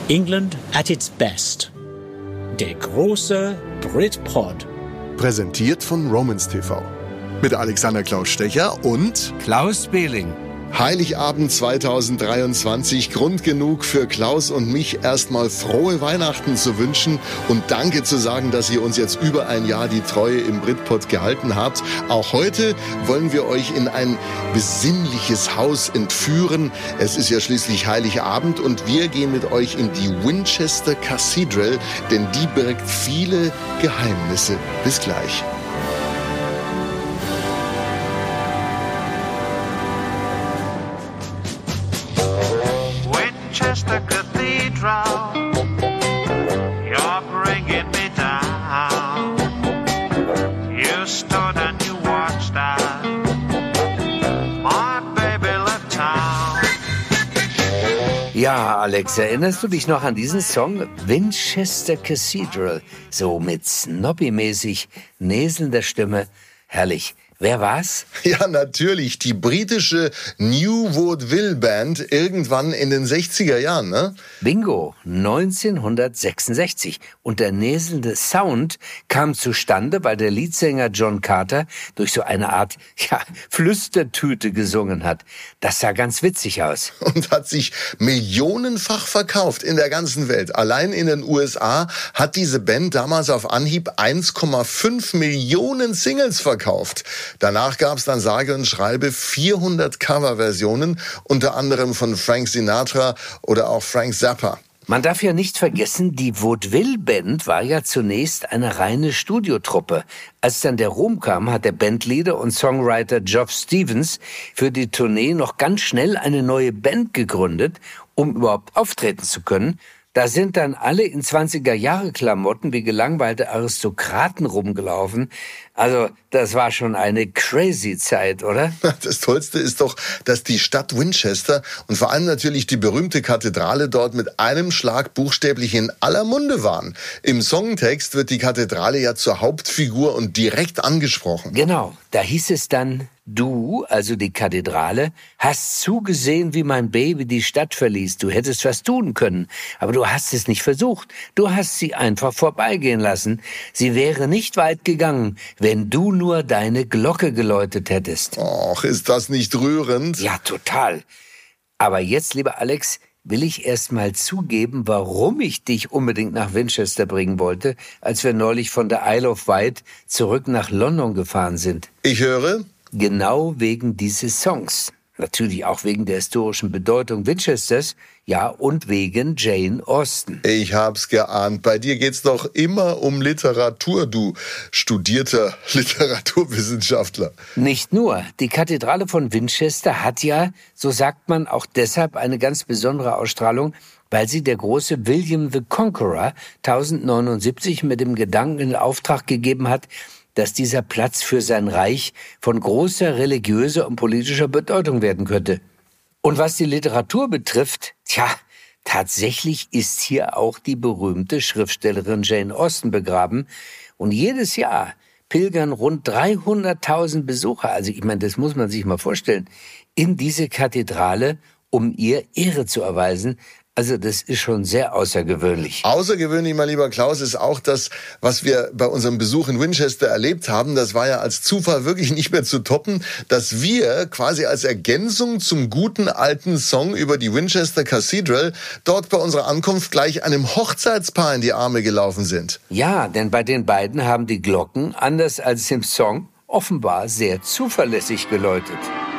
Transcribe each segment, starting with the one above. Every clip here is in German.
England at its best. Der große Britpod. Präsentiert von Romans TV. Mit Alexander Klaus Stecher und Klaus Behling. Heiligabend 2023, Grund genug für Klaus und mich erstmal frohe Weihnachten zu wünschen und danke zu sagen, dass ihr uns jetzt über ein Jahr die Treue im Britpod gehalten habt. Auch heute wollen wir euch in ein besinnliches Haus entführen. Es ist ja schließlich Heiligabend und wir gehen mit euch in die Winchester Cathedral, denn die birgt viele Geheimnisse. Bis gleich. Winchester Cathedral, you're bringing me down. You stood and you watched as my baby left town. Ja, Alex, erinnerst du dich noch an diesen Song? Winchester Cathedral, so mit Snobby-mäßig näselnder Stimme. Herrlich. Wer war's? Ja, natürlich, die britische New Vaudeville Band irgendwann in den 60er Jahren, ne? Bingo, 1966. Und der näselnde Sound kam zustande, weil der Leadsänger John Carter durch so eine Art, Flüstertüte gesungen hat. Das sah ganz witzig aus. Und hat sich millionenfach verkauft in der ganzen Welt. Allein in den USA hat diese Band damals auf Anhieb 1,5 Millionen Singles verkauft. Danach gab es dann sage und schreibe 400 Coverversionen, unter anderem von Frank Sinatra oder auch Frank Zappa. Man darf ja nicht vergessen, die Vaudeville-Band war ja zunächst eine reine Studiotruppe. Als dann der Ruhm kam, hat der Bandleader und Songwriter Geoff Stevens für die Tournee noch ganz schnell eine neue Band gegründet, um überhaupt auftreten zu können. Da sind dann alle in 20er-Jahre-Klamotten wie gelangweilte Aristokraten rumgelaufen. Also, das war schon eine crazy Zeit, oder? Das Tollste ist doch, dass die Stadt Winchester und vor allem natürlich die berühmte Kathedrale dort mit einem Schlag buchstäblich in aller Munde waren. Im Songtext wird die Kathedrale ja zur Hauptfigur und direkt angesprochen. Genau, da hieß es dann: Du, also die Kathedrale, hast zugesehen, wie mein Baby die Stadt verließ. Du hättest was tun können, aber du hast es nicht versucht. Du hast sie einfach vorbeigehen lassen. Sie wäre nicht weit gegangen, wenn du nur deine Glocke geläutet hättest. Och, ist das nicht rührend? Ja, total. Aber jetzt, lieber Alex, will ich erst mal zugeben, warum ich dich unbedingt nach Winchester bringen wollte, als wir neulich von der Isle of Wight zurück nach London gefahren sind. Ich höre. Genau wegen dieses Songs. Natürlich auch wegen der historischen Bedeutung Winchesters, ja, und wegen Jane Austen. Ich hab's geahnt. Bei dir geht's doch immer um Literatur, du studierter Literaturwissenschaftler. Nicht nur. Die Kathedrale von Winchester hat ja, so sagt man, auch deshalb eine ganz besondere Ausstrahlung, weil sie der große William the Conqueror 1079 mit dem Gedanken in Auftrag gegeben hat, dass dieser Platz für sein Reich von großer religiöser und politischer Bedeutung werden könnte. Und was die Literatur betrifft, tatsächlich ist hier auch die berühmte Schriftstellerin Jane Austen begraben. Und jedes Jahr pilgern rund 300.000 Besucher, also ich meine, das muss man sich mal vorstellen, in diese Kathedrale, um ihr Ehre zu erweisen. Also das ist schon sehr außergewöhnlich. Außergewöhnlich, mein lieber Klaus, ist auch das, was wir bei unserem Besuch in Winchester erlebt haben. Das war ja als Zufall wirklich nicht mehr zu toppen, dass wir quasi als Ergänzung zum guten alten Song über die Winchester Cathedral dort bei unserer Ankunft gleich einem Hochzeitspaar in die Arme gelaufen sind. Ja, denn bei den beiden haben die Glocken, anders als im Song, offenbar sehr zuverlässig geläutet.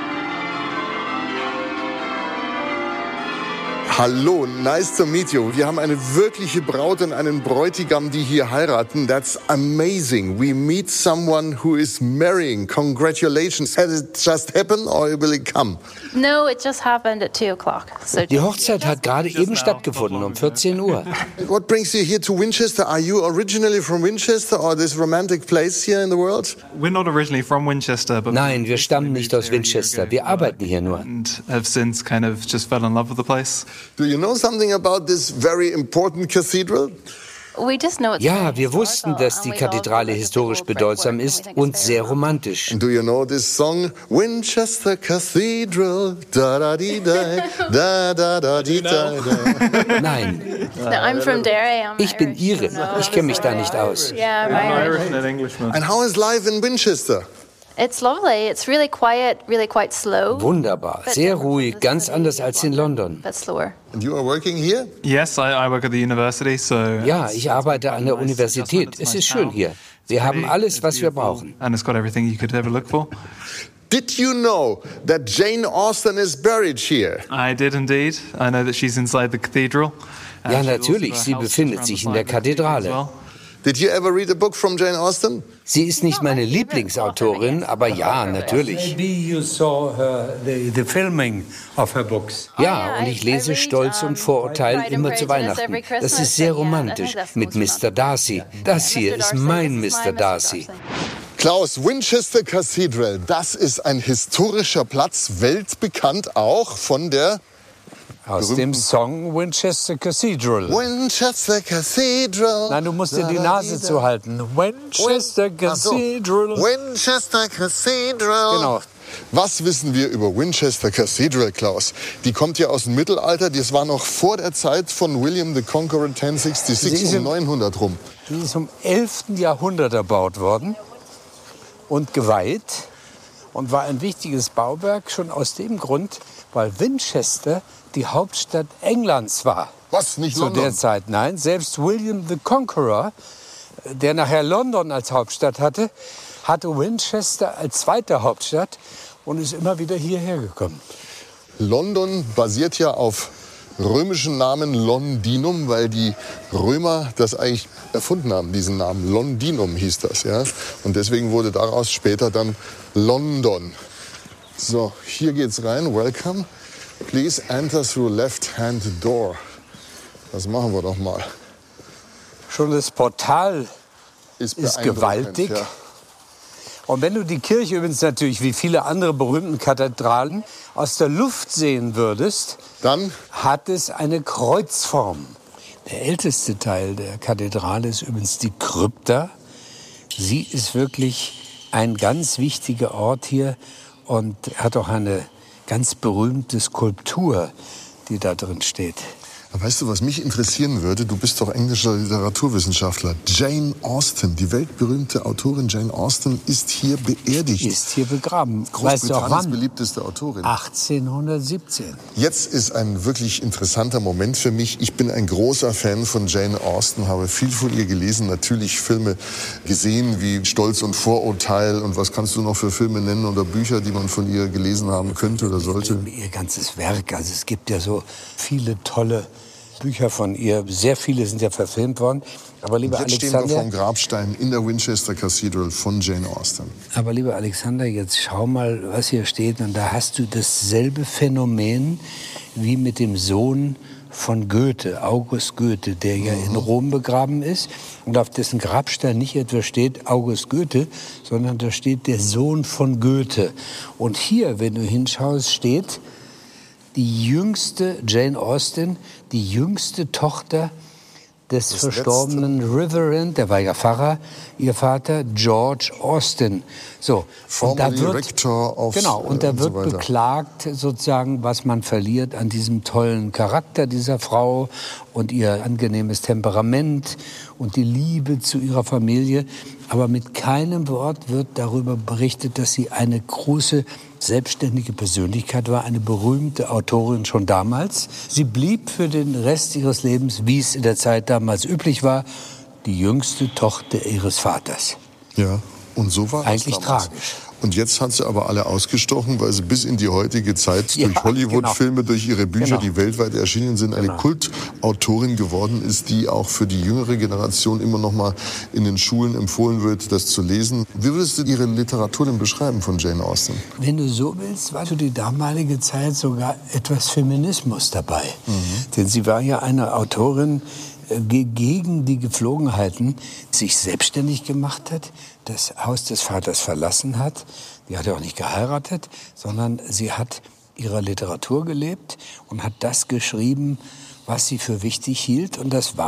Hallo, nice to meet you. Wir haben eine wirkliche Braut und einen Bräutigam, die hier heiraten. That's amazing. We meet someone who is marrying. Congratulations. Has it just happened or will it come? No, it just happened at 2 o'clock. Die Hochzeit hat gerade eben stattgefunden, um 14 Uhr. What brings you here to Winchester? Are you originally from Winchester or this romantic place here in the world? We're not originally from Winchester, but Nein, wir stammen nicht aus Winchester. Wir arbeiten hier nur. and have since kind of just fell in love with the place. Do you know something about this very important cathedral? We just know it's Ja, very wir wussten, historical, dass die and we all Kathedrale know historisch it's a bedeutsam brickwork, ist and we think und it's sehr very romantisch. Do you know this song? Winchester Cathedral, da da di da, da da da di da. Nein, No, I'm from Derry. I'm ich bin Irish, Ire. so Ich kenne mich da nicht aus. Yeah, I'm I'm Irish. Irish and an Englishman. And how is life in Winchester? It's lovely. It's really quiet, really quite slow. Wunderbar, But sehr different from ruhig, the ganz city anders of als in London. But slower. And you are working here? Yes, I work at the university, so... Ja, ich arbeite an der Universität. Es ist schön hier. Wir haben alles, was wir brauchen. And it's got everything you could ever look for. Did you know that Jane Austen is buried here? I did indeed. I know that she's inside the cathedral. Ja, She's also natürlich, got a sie house befindet around sich the in der side of the cathedral as Kathedrale. well. Did you ever read a book from Jane Austen? Sie ist nicht meine Lieblingsautorin, aber ja, natürlich. Maybe you saw the filming of her books. Ja, und ich lese Stolz und Vorurteil immer zu Weihnachten. Das ist sehr romantisch mit Mr. Darcy. Das hier ist mein Mr. Darcy. Klaus, Winchester Cathedral, das ist ein historischer Platz, weltbekannt auch von der Aus dem Song Winchester Cathedral. Winchester Cathedral. Nein, du musst dir die Nase zuhalten. Winchester Cathedral. Winchester Cathedral. Genau. Was wissen wir über Winchester Cathedral, Klaus? Die kommt ja aus dem Mittelalter. Das war noch vor der Zeit von William the Conqueror 1066 um 900 rum. Die ist im 11. Jahrhundert erbaut worden und geweiht und war ein wichtiges Bauwerk schon aus dem Grund, weil Winchester die Hauptstadt Englands war. Was, nicht Zu London? der Zeit, nein. Selbst William the Conqueror, der nachher London als Hauptstadt hatte, hatte Winchester als zweite Hauptstadt und ist immer wieder hierher gekommen. London basiert ja auf römischen Namen Londinum, weil die Römer das eigentlich erfunden haben, diesen Namen. Londinum hieß das, ja. Und deswegen wurde daraus später dann London. So, hier geht's rein. Welcome. Please enter through left-hand door. Das machen wir doch mal. Schon das Portal ist beeindruckend, gewaltig. ja. Und wenn du die Kirche übrigens natürlich wie viele andere berühmten Kathedralen aus der Luft sehen würdest, Dann hat es eine Kreuzform. Der älteste Teil der Kathedrale ist übrigens die Krypta. Sie ist wirklich ein ganz wichtiger Ort hier und hat auch eine ganz berühmte Skulptur, die da drin steht. weißt du, was mich interessieren würde? Du bist doch englischer Literaturwissenschaftler. Jane Austen, die weltberühmte Autorin Jane Austen, ist hier beerdigt. Ist hier begraben. Weißt du auch Großbritanniens wann? beliebteste Autorin. 1817. Jetzt ist ein wirklich interessanter Moment für mich. Ich bin ein großer Fan von Jane Austen, habe viel von ihr gelesen, natürlich Filme gesehen wie Stolz und Vorurteil. Und was kannst du noch für Filme nennen oder Bücher, die man von ihr gelesen haben könnte oder sollte? Ihr ganzes Werk, also es gibt ja so viele tolle Bücher von ihr. Sehr viele sind ja verfilmt worden. Aber lieber Jetzt stehen wir Alexander, vom Grabstein in der Winchester Cathedral von Jane Austen. aber lieber Alexander, jetzt schau mal, was hier steht. Und da hast du dasselbe Phänomen wie mit dem Sohn von Goethe, August Goethe, der ja in Rom begraben ist und auf dessen Grabstein nicht etwa steht August Goethe, sondern da steht der Sohn von Goethe. Und hier, wenn du hinschaust, steht die jüngste Jane Austen, die jüngste Tochter des verstorbenen Reverend, der war ja Pfarrer, ihr Vater George Austen. So, und da Formerly wird Rector of, genau, und da und wird so weiter. beklagt sozusagen, was man verliert an diesem tollen Charakter dieser Frau und ihr angenehmes Temperament und die Liebe zu ihrer Familie. Aber mit keinem Wort wird darüber berichtet, dass sie eine große selbstständige Persönlichkeit war, eine berühmte Autorin schon damals. Sie blieb für den Rest ihres Lebens, wie es in der Zeit damals üblich war, die jüngste Tochter ihres Vaters. Ja, und so war Eigentlich das damals. tragisch. Und jetzt hat sie aber alle ausgestochen, weil sie bis in die heutige Zeit Ja, durch Hollywood-Filme, durch ihre Bücher, Genau. die weltweit erschienen sind, eine Kultautorin geworden ist, die auch für die jüngere Generation immer noch mal in den Schulen empfohlen wird, das zu lesen. Wie würdest du ihre Literatur denn beschreiben von Jane Austen? Wenn du so willst, war für die damalige Zeit sogar etwas Feminismus dabei. Denn sie war ja eine Autorin, gegen die Gepflogenheiten sich selbstständig gemacht hat, das Haus des Vaters verlassen hat. Die hat ja auch nicht geheiratet, sondern sie hat ihrer Literatur gelebt und hat das geschrieben, was sie für wichtig hielt. Und das war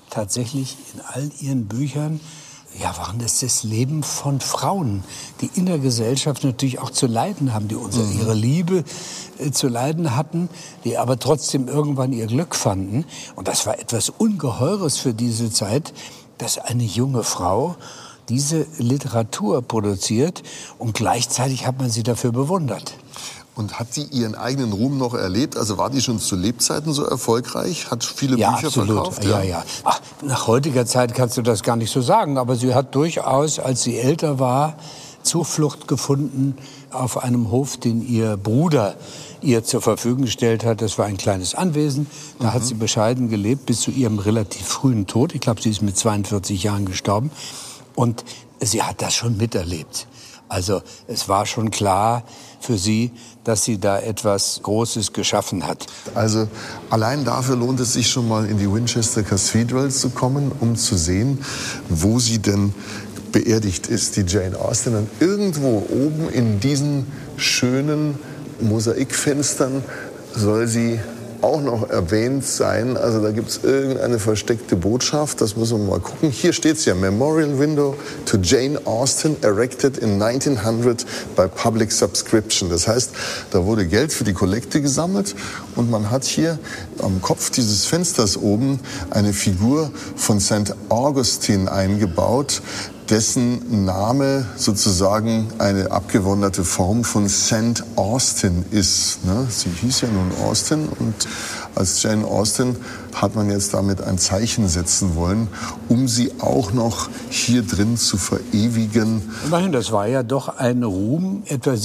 tatsächlich in all ihren Büchern, waren das Leben von Frauen, die in der Gesellschaft natürlich auch zu leiden haben, die ihre Liebe zu leiden hatten, die aber trotzdem irgendwann ihr Glück fanden. Und das war etwas Ungeheures für diese Zeit, dass eine junge Frau diese Literatur produziert und gleichzeitig hat man sie dafür bewundert. Und hat die ihren eigenen Ruhm noch erlebt? Also war die schon zu Lebzeiten so erfolgreich? Hat viele Bücher verkauft? Ja. Ach, nach heutiger Zeit kannst du das gar nicht so sagen, aber sie hat durchaus, als sie älter war, Zuflucht gefunden auf einem Hof, den ihr Bruder ihr zur Verfügung gestellt hat. Das war ein kleines Anwesen. Da hat sie bescheiden gelebt bis zu ihrem relativ frühen Tod. Ich glaube, sie ist mit 42 Jahren gestorben. Und sie hat das schon miterlebt. Also es war schon klar für sie, dass sie da etwas Großes geschaffen hat. Also allein dafür lohnt es sich schon mal in die Winchester Cathedral zu kommen, um zu sehen, wo sie denn beerdigt ist, die Jane Austen. Und irgendwo oben in diesen schönen Mosaikfenstern soll sie auch noch erwähnt sein. Also da gibt es irgendeine versteckte Botschaft, das müssen wir mal gucken. Hier steht es ja, Memorial Window to Jane Austen, erected in 1900 by public subscription. Das heißt, da wurde Geld für die Kollekte gesammelt und man hat hier am Kopf dieses Fensters oben eine Figur von St. Augustine eingebaut, dessen Name sozusagen eine abgewanderte Form von St. Austin ist. Sie hieß ja nun Austen und als Jane Austen hat man jetzt damit ein Zeichen setzen wollen, um sie auch noch hier drin zu verewigen. Immerhin, das war ja doch ein Ruhm, etwa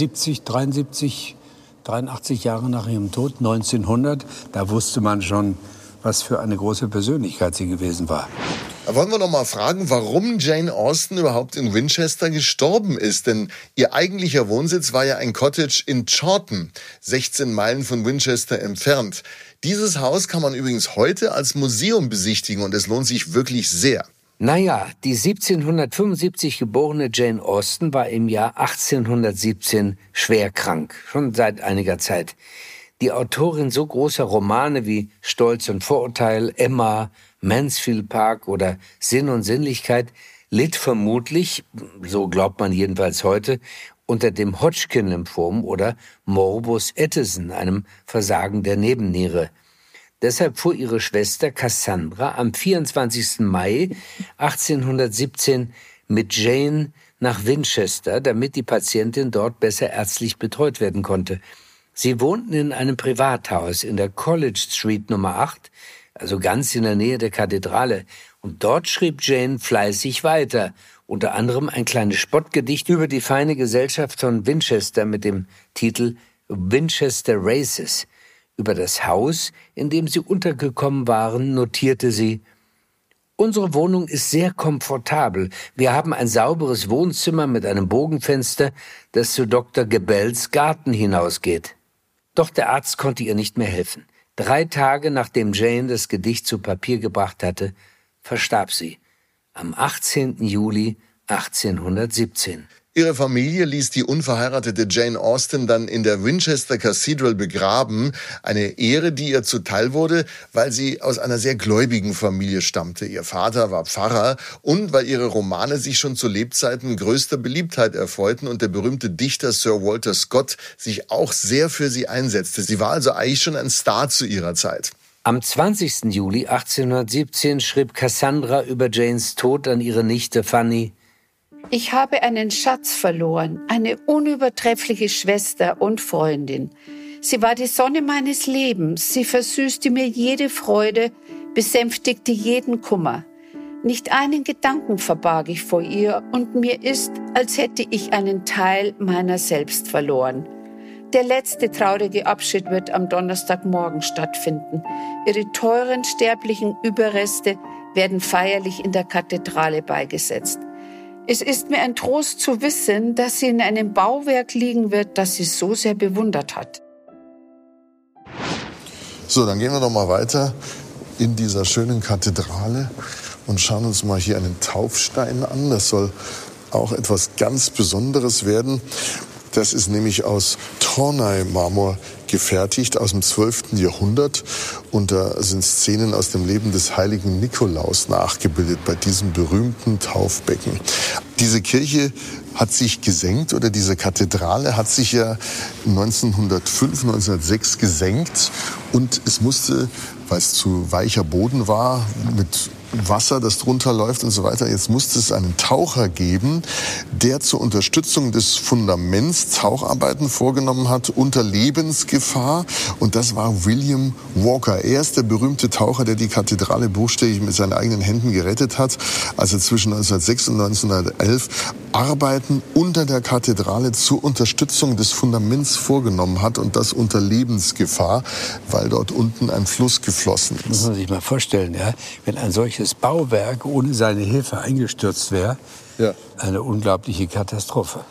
83 Jahre nach ihrem Tod, 1900. Da wusste man schon, was für eine große Persönlichkeit sie gewesen war. Wollen wir noch mal fragen, warum Jane Austen überhaupt in Winchester gestorben ist? Denn ihr eigentlicher Wohnsitz war ja ein Cottage in Chawton, 16 Meilen von Winchester entfernt. Dieses Haus kann man übrigens heute als Museum besichtigen und es lohnt sich wirklich sehr. Naja, die 1775 geborene Jane Austen war im Jahr 1817 schwer krank, schon seit einiger Zeit. Die Autorin so großer Romane wie Stolz und Vorurteil, Emma, Mansfield Park oder Sinn und Sinnlichkeit litt vermutlich, so glaubt man jedenfalls heute, unter dem Hodgkin-Lymphom oder Morbus Addison, einem Versagen der Nebenniere. Deshalb fuhr ihre Schwester Cassandra am 24. Mai 1817 mit Jane nach Winchester, damit die Patientin dort besser ärztlich betreut werden konnte. Sie wohnten in einem Privathaus in der College Street Nummer 8, also ganz in der Nähe der Kathedrale. Und dort schrieb Jane fleißig weiter, unter anderem ein kleines Spottgedicht über die feine Gesellschaft von Winchester mit dem Titel Winchester Races. Über das Haus, in dem sie untergekommen waren, notierte sie: Unsere Wohnung ist sehr komfortabel. Wir haben ein sauberes Wohnzimmer mit einem Bogenfenster, das zu Dr. Gebells Garten hinausgeht. Doch der Arzt konnte ihr nicht mehr helfen. 3 Tage nachdem Jane das Gedicht zu Papier gebracht hatte, verstarb sie. Am 18. Juli 1817. Ihre Familie ließ die unverheiratete Jane Austen dann in der Winchester Cathedral begraben. Eine Ehre, die ihr zuteil wurde, weil sie aus einer sehr gläubigen Familie stammte. Ihr Vater war Pfarrer und weil ihre Romane sich schon zu Lebzeiten größter Beliebtheit erfreuten und der berühmte Dichter Sir Walter Scott sich auch sehr für sie einsetzte. Sie war also eigentlich schon ein Star zu ihrer Zeit. Am 20. Juli 1817 schrieb Cassandra über Janes Tod an ihre Nichte Fanny: Ich habe einen Schatz verloren, eine unübertreffliche Schwester und Freundin. Sie war die Sonne meines Lebens, sie versüßte mir jede Freude, besänftigte jeden Kummer. Nicht einen Gedanken verbarg ich vor ihr und mir ist, als hätte ich einen Teil meiner selbst verloren. Der letzte traurige Abschied wird am Donnerstagmorgen stattfinden. Ihre teuren sterblichen Überreste werden feierlich in der Kathedrale beigesetzt. Es ist mir ein Trost zu wissen, dass sie in einem Bauwerk liegen wird, das sie so sehr bewundert hat. So, dann gehen wir noch mal weiter in dieser schönen Kathedrale und schauen uns mal hier einen Taufstein an. Das soll auch etwas ganz Besonderes werden. Das ist nämlich aus Tournai-Marmor gefertigt aus dem 12. Jahrhundert. Und da sind Szenen aus dem Leben des heiligen Nikolaus nachgebildet bei diesem berühmten Taufbecken. Diese Kirche hat sich gesenkt, oder diese Kathedrale hat sich ja 1905, 1906 gesenkt. Und es musste, weil es zu weicher Boden war, mit Wasser, das drunter läuft und so weiter. Jetzt musste es einen Taucher geben, der zur Unterstützung des Fundaments Taucharbeiten vorgenommen hat unter Lebensgefahr. Und das war William Walker. Er ist der berühmte Taucher, der die Kathedrale buchstäblich mit seinen eigenen Händen gerettet hat, als er zwischen 1906 und 1911 Arbeiten unter der Kathedrale zur Unterstützung des Fundaments vorgenommen hat, und das unter Lebensgefahr, weil dort unten ein Fluss geflossen ist. Muss man sich mal vorstellen, ja, wenn ein solches Bauwerk ohne seine Hilfe eingestürzt wäre, Ja. eine unglaubliche Katastrophe.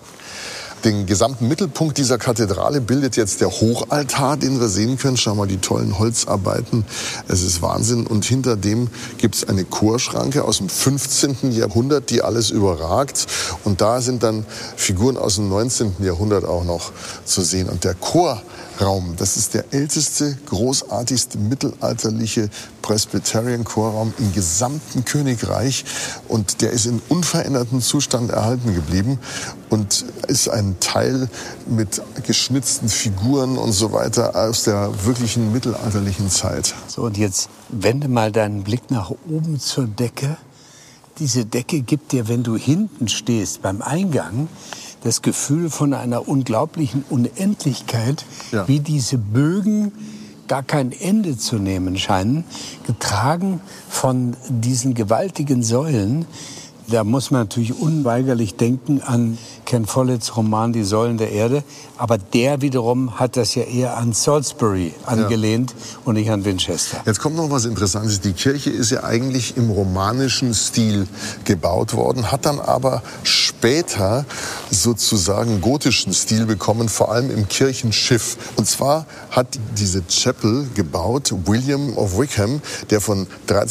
Den gesamten Mittelpunkt dieser Kathedrale bildet jetzt der Hochaltar, den wir sehen können. Schau mal, die tollen Holzarbeiten. Es ist Wahnsinn. Und hinter dem gibt es eine Chorschranke aus dem 15. Jahrhundert, die alles überragt. Und da sind dann Figuren aus dem 19. Jahrhundert auch noch zu sehen. Und der Chorraum, das ist der älteste, großartigste mittelalterliche Presbyterian-Chorraum im gesamten Königreich. Und der ist in unverändertem Zustand erhalten geblieben und ist ein Teil mit geschnitzten Figuren und so weiter aus der wirklichen mittelalterlichen Zeit. So, und jetzt wende mal deinen Blick nach oben zur Decke. Diese Decke gibt dir, wenn du hinten stehst beim Eingang, das Gefühl von einer unglaublichen Unendlichkeit, Ja. wie diese Bögen gar kein Ende zu nehmen scheinen, getragen von diesen gewaltigen Säulen. Da muss man natürlich unweigerlich denken an Ken Folletts Roman Die Säulen der Erde. Aber der wiederum hat das ja eher an Salisbury angelehnt und nicht an Winchester. Jetzt kommt noch was Interessantes. Die Kirche ist ja eigentlich im romanischen Stil gebaut worden, hat dann aber später sozusagen gotischen Stil bekommen, vor allem im Kirchenschiff. Und zwar hat diese Chapel gebaut William of Wykeham, der von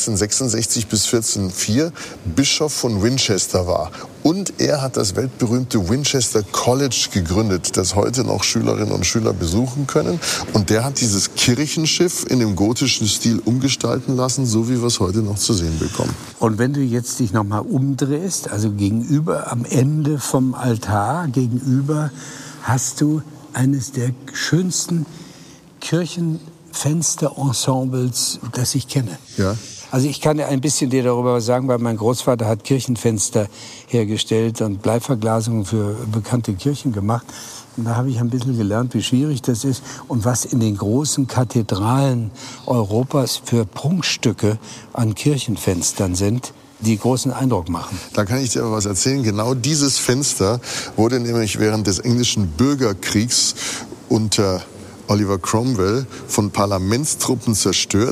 1366 bis 1404 Bischof von Winchester war. Und er hat das weltberühmte Winchester College gegründet, das heute noch Schülerinnen und Schüler besuchen können. Und der hat dieses Kirchenschiff in dem gotischen Stil umgestalten lassen, so wie wir es heute noch zu sehen bekommen. Und wenn du jetzt dich noch mal umdrehst, also gegenüber am Ende vom Altar, gegenüber hast du eines der schönsten Kirchenfensterensembles, das ich kenne. Ja. Also ich kann ja ein bisschen dir darüber was sagen, weil mein Großvater hat Kirchenfenster hergestellt und Bleiverglasungen für bekannte Kirchen gemacht. Und da habe ich ein bisschen gelernt, wie schwierig das ist und was in den großen Kathedralen Europas für Prunkstücke an Kirchenfenstern sind, die großen Eindruck machen. Da kann ich dir aber was erzählen. Genau dieses Fenster wurde nämlich während des englischen Bürgerkriegs unter Oliver Cromwell von Parlamentstruppen zerstört.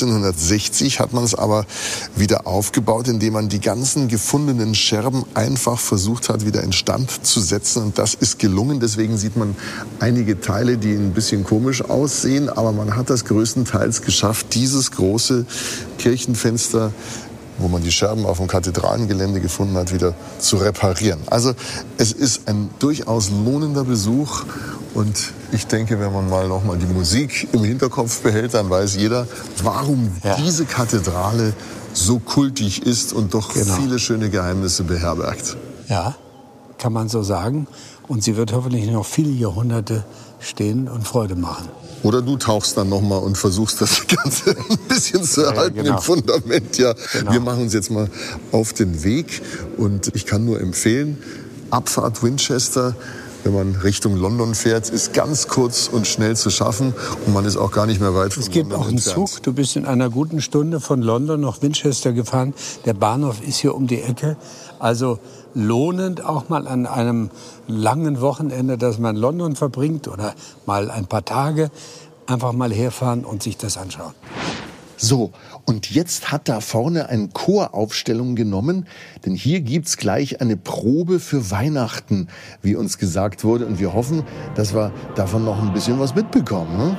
1660 hat man es aber wieder aufgebaut, indem man die ganzen gefundenen Scherben einfach versucht hat, wieder instand zu setzen. Und das ist gelungen. Deswegen sieht man einige Teile, die ein bisschen komisch aussehen. Aber man hat das größtenteils geschafft, dieses große Kirchenfenster, wo man die Scherben auf dem Kathedralengelände gefunden hat, wieder zu reparieren. Also es ist ein durchaus lohnender Besuch. Und ich denke, wenn man mal noch mal die Musik im Hinterkopf behält, dann weiß jeder, warum diese Kathedrale so kultig ist und doch viele schöne Geheimnisse beherbergt. Ja, kann man so sagen. Und sie wird hoffentlich noch viele Jahrhunderte stehen und Freude machen. Oder du tauchst dann noch mal und versuchst das Ganze ein bisschen zu erhalten im Fundament. Ja, wir machen uns jetzt mal auf den Weg. Und ich kann nur empfehlen, Abfahrt Winchester, wenn man Richtung London fährt, ist ganz kurz und schnell zu schaffen. Und man ist auch gar nicht mehr weit von London entfernt. Es gibt auch einen Zug. Du bist in einer guten Stunde von London nach Winchester gefahren. Der Bahnhof ist hier um die Ecke. Also lohnend auch mal an einem langen Wochenende, das man in London verbringt oder mal ein paar Tage, einfach mal herfahren und sich das anschauen. So, und jetzt hat da vorne ein Chor Aufstellung genommen, denn hier gibt's gleich eine Probe für Weihnachten, wie uns gesagt wurde. Und wir hoffen, dass wir davon noch ein bisschen was mitbekommen. Ne?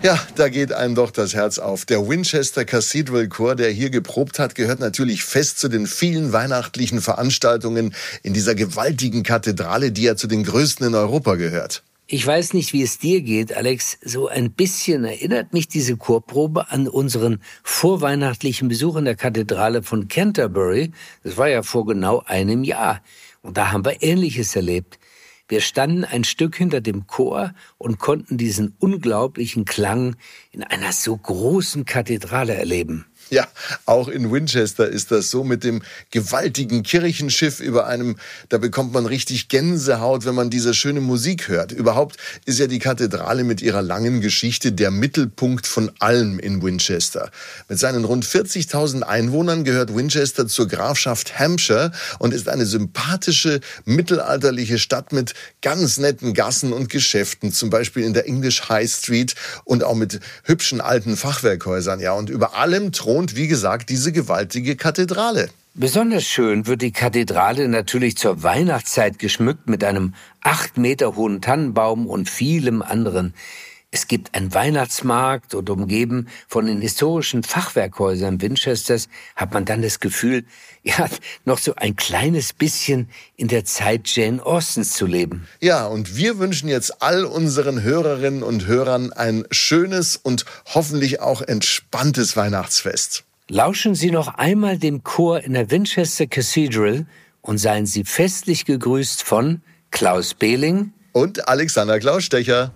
Ja, da geht einem doch das Herz auf. Der Winchester Cathedral Chor, der hier geprobt hat, gehört natürlich fest zu den vielen weihnachtlichen Veranstaltungen in dieser gewaltigen Kathedrale, die ja zu den größten in Europa gehört. Ich weiß nicht, wie es dir geht, Alex. So ein bisschen erinnert mich diese Chorprobe an unseren vorweihnachtlichen Besuch in der Kathedrale von Canterbury. Das war ja vor genau einem Jahr. Und da haben wir Ähnliches erlebt. Wir standen ein Stück hinter dem Chor und konnten diesen unglaublichen Klang in einer so großen Kathedrale erleben. Ja, auch in Winchester ist das so mit dem gewaltigen Kirchenschiff über einem, da bekommt man richtig Gänsehaut, wenn man diese schöne Musik hört. Überhaupt ist ja die Kathedrale mit ihrer langen Geschichte der Mittelpunkt von allem in Winchester. Mit seinen rund 40.000 Einwohnern gehört Winchester zur Grafschaft Hampshire und ist eine sympathische, mittelalterliche Stadt mit ganz netten Gassen und Geschäften, zum Beispiel in der English High Street und auch mit hübschen alten Fachwerkhäusern. Ja, und über allem thront, wie gesagt, diese gewaltige Kathedrale. Besonders schön wird die Kathedrale natürlich zur Weihnachtszeit geschmückt mit einem 8 Meter hohen Tannenbaum und vielem anderen. Es gibt einen Weihnachtsmarkt und umgeben von den historischen Fachwerkhäusern Winchesters hat man dann das Gefühl, ja, noch so ein kleines bisschen in der Zeit Jane Austens zu leben. Ja, und wir wünschen jetzt all unseren Hörerinnen und Hörern ein schönes und hoffentlich auch entspanntes Weihnachtsfest. Lauschen Sie noch einmal dem Chor in der Winchester Cathedral und seien Sie festlich gegrüßt von Klaus Behling und Alexander Klaus-Stecher.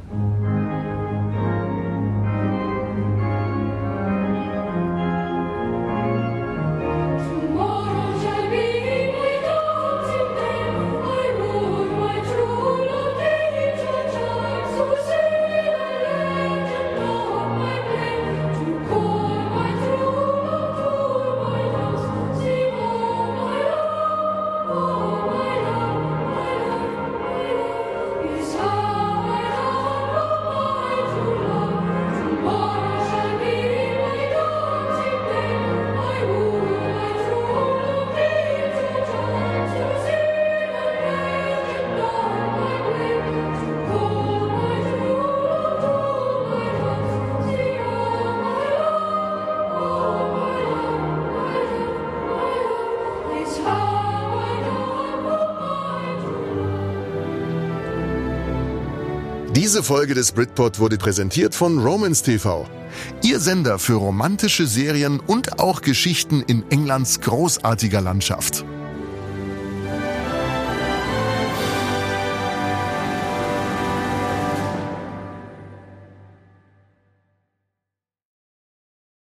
Diese Folge des Britpod wurde präsentiert von Romance TV. Ihr Sender für romantische Serien und auch Geschichten in Englands großartiger Landschaft.